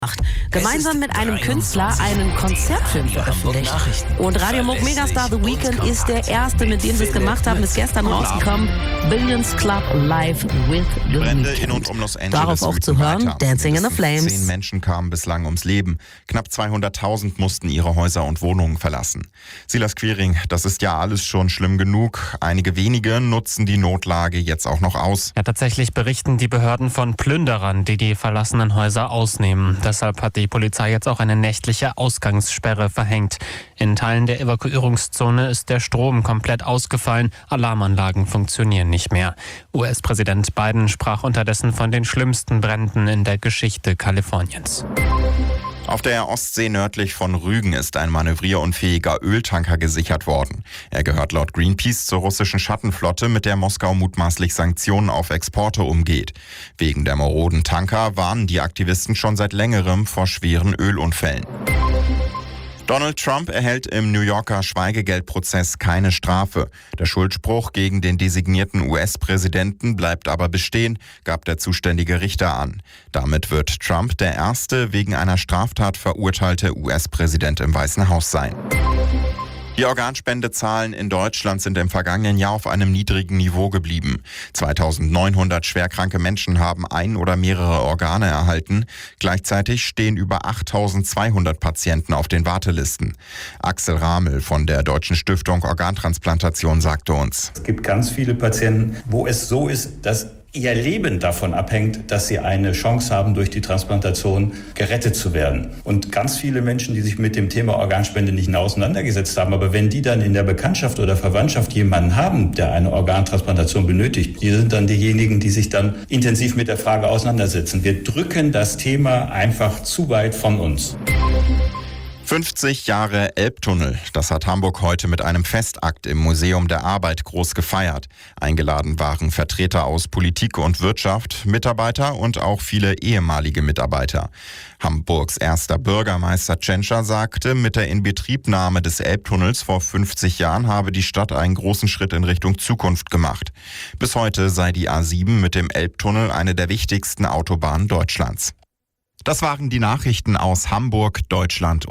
Gemeinsam mit einem Künstler einen Konzertfilm veröffentlicht. Und Radio Muck Megastar The Weeknd ist der erste, mit dem sie es gemacht haben, ist gestern rausgekommen. Billions Club Live with The Brände Weeknd. in und um Los Angeles. Darauf auch zu hören, weiter. Dancing in the Mindestens Flames. 10 Menschen kamen bislang ums Leben. Knapp 200.000 mussten ihre Häuser und Wohnungen verlassen. Silas Quiring, das ist ja alles schon schlimm genug. Einige wenige nutzen die Notlage jetzt auch noch aus. Ja, tatsächlich berichten die Behörden von Plünderern, die die verlassenen Häuser ausnehmen. Deshalb hat die Polizei jetzt auch eine nächtliche Ausgangssperre verhängt. In Teilen der Evakuierungszone ist der Strom komplett ausgefallen. Alarmanlagen funktionieren nicht mehr. US-Präsident Biden sprach unterdessen von den schlimmsten Bränden in der Geschichte Kaliforniens. Auf der Ostsee nördlich von Rügen ist ein manövrierunfähiger Öltanker gesichert worden. Er gehört laut Greenpeace zur russischen Schattenflotte, mit der Moskau mutmaßlich Sanktionen auf Exporte umgeht. Wegen der maroden Tanker warnen die Aktivisten schon seit längerem vor schweren Ölunfällen. Donald Trump erhält im New Yorker Schweigegeldprozess keine Strafe. Der Schuldspruch gegen den designierten US-Präsidenten bleibt aber bestehen, gab der zuständige Richter an. Damit wird Trump der erste wegen einer Straftat verurteilte US-Präsident im Weißen Haus sein. Die Organspendezahlen in Deutschland sind im vergangenen Jahr auf einem niedrigen Niveau geblieben. 2.900 schwerkranke Menschen haben ein oder mehrere Organe erhalten. Gleichzeitig stehen über 8.200 Patienten auf den Wartelisten. Axel Ramel von der Deutschen Stiftung Organtransplantation sagte uns: Es gibt ganz viele Patienten, wo es so ist, dass ihr Leben davon abhängt, dass sie eine Chance haben, durch die Transplantation gerettet zu werden. Und ganz viele Menschen, die sich mit dem Thema Organspende nicht auseinandergesetzt haben, aber wenn die dann in der Bekanntschaft oder Verwandtschaft jemanden haben, der eine Organtransplantation benötigt, die sind dann diejenigen, die sich dann intensiv mit der Frage auseinandersetzen. Wir drücken das Thema einfach zu weit von uns. 50 Jahre Elbtunnel. Das hat Hamburg heute mit einem Festakt im Museum der Arbeit groß gefeiert. Eingeladen waren Vertreter aus Politik und Wirtschaft, Mitarbeiter und auch viele ehemalige Mitarbeiter. Hamburgs erster Bürgermeister Tschentscher sagte, mit der Inbetriebnahme des Elbtunnels vor 50 Jahren habe die Stadt einen großen Schritt in Richtung Zukunft gemacht. Bis heute sei die A7 mit dem Elbtunnel eine der wichtigsten Autobahnen Deutschlands. Das waren die Nachrichten aus Hamburg, Deutschland